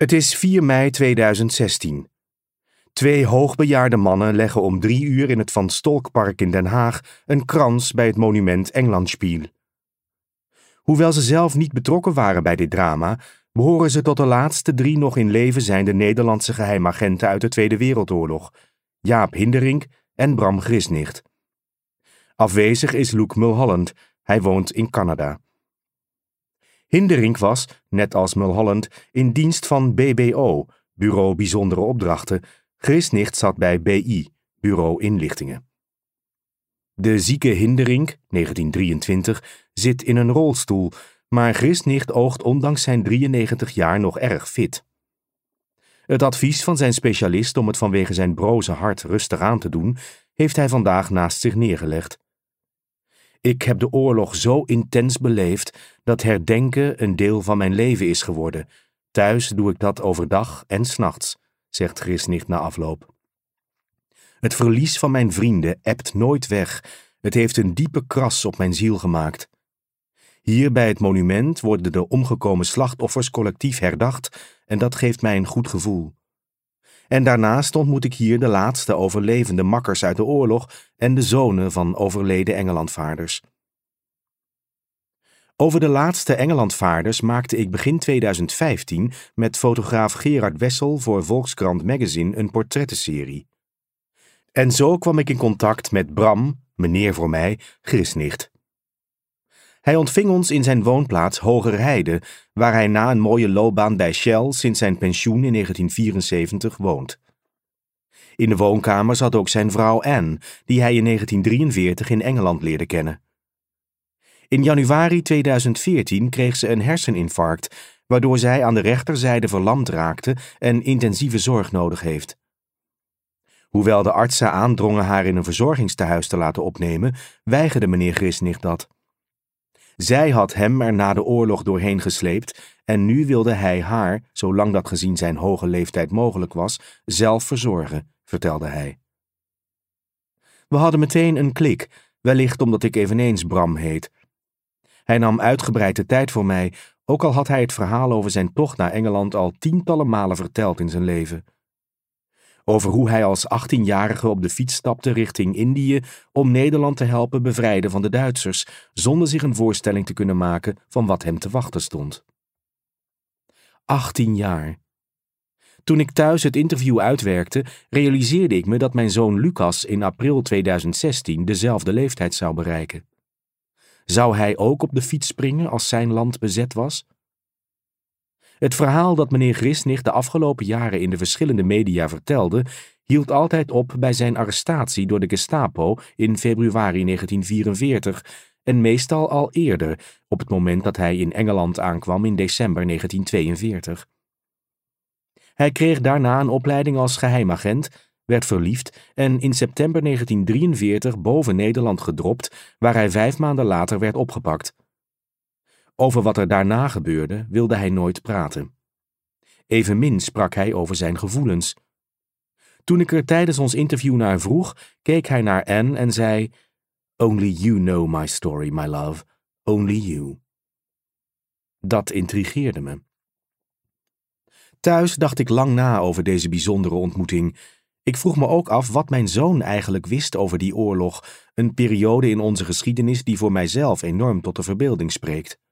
Het is 4 mei 2016. 2 hoogbejaarde mannen leggen om 3 uur in het Van Stolkpark in Den Haag een krans bij het monument Englandspiel. Hoewel ze zelf niet betrokken waren bij dit drama, behoren ze tot de laatste 3 nog in leven zijnde Nederlandse geheimagenten uit de Tweede Wereldoorlog, Jaap Hinderink en Bram Grisnicht. Afwezig is Luke Mulholland, hij woont in Canada. Hinderink was, net als Mulholland, in dienst van BBO, Bureau Bijzondere Opdrachten. Grisnicht zat bij BI, Bureau Inlichtingen. De zieke Hinderink, 1923, zit in een rolstoel, maar Grisnicht oogt ondanks zijn 93 jaar nog erg fit. Het advies van zijn specialist om het vanwege zijn broze hart rustig aan te doen, heeft hij vandaag naast zich neergelegd. Ik heb de oorlog zo intens beleefd dat herdenken een deel van mijn leven is geworden. Thuis doe ik dat overdag en 's nachts, zegt Grisnicht na afloop. Het verlies van mijn vrienden ebt nooit weg. Het heeft een diepe kras op mijn ziel gemaakt. Hier bij het monument worden de omgekomen slachtoffers collectief herdacht en dat geeft mij een goed gevoel. En daarnaast ontmoet ik hier de laatste overlevende makkers uit de oorlog en de zonen van overleden Engelandvaarders. Over de laatste Engelandvaarders maakte ik begin 2015 met fotograaf Gerard Wessel voor Volkskrant Magazine een portrettenserie. En zo kwam ik in contact met Bram, meneer voor mij, Grisnicht. Hij ontving ons in zijn woonplaats Hogerheide, waar hij na een mooie loopbaan bij Shell sinds zijn pensioen in 1974 woont. In de woonkamer zat ook zijn vrouw Anne, die hij in 1943 in Engeland leerde kennen. In januari 2014 kreeg ze een herseninfarct, waardoor zij aan de rechterzijde verlamd raakte en intensieve zorg nodig heeft. Hoewel de artsen aandrongen haar in een verzorgingstehuis te laten opnemen, weigerde meneer Grisnicht dat. Zij had hem er na de oorlog doorheen gesleept en nu wilde hij haar, zolang dat gezien zijn hoge leeftijd mogelijk was, zelf verzorgen, vertelde hij. We hadden meteen een klik, wellicht omdat ik eveneens Bram heet. Hij nam uitgebreid de tijd voor mij, ook al had hij het verhaal over zijn tocht naar Engeland al tientallen malen verteld in zijn leven. Over hoe hij als 18-jarige op de fiets stapte richting Indië om Nederland te helpen bevrijden van de Duitsers, zonder zich een voorstelling te kunnen maken van wat hem te wachten stond. 18 jaar. Toen ik thuis het interview uitwerkte, realiseerde ik me dat mijn zoon Lucas in april 2016 dezelfde leeftijd zou bereiken. Zou hij ook op de fiets springen als zijn land bezet was? Het verhaal dat meneer Grisnicht de afgelopen jaren in de verschillende media vertelde, hield altijd op bij zijn arrestatie door de Gestapo in februari 1944 en meestal al eerder, op het moment dat hij in Engeland aankwam in december 1942. Hij kreeg daarna een opleiding als geheimagent, werd verliefd en in september 1943 boven Nederland gedropt, waar hij 5 maanden later werd opgepakt. Over wat er daarna gebeurde wilde hij nooit praten. Evenmin sprak hij over zijn gevoelens. Toen ik er tijdens ons interview naar vroeg, keek hij naar Anne en zei: "Only you know my story, my love. Only you." Dat intrigeerde me. Thuis dacht ik lang na over deze bijzondere ontmoeting. Ik vroeg me ook af wat mijn zoon eigenlijk wist over die oorlog, een periode in onze geschiedenis die voor mijzelf enorm tot de verbeelding spreekt.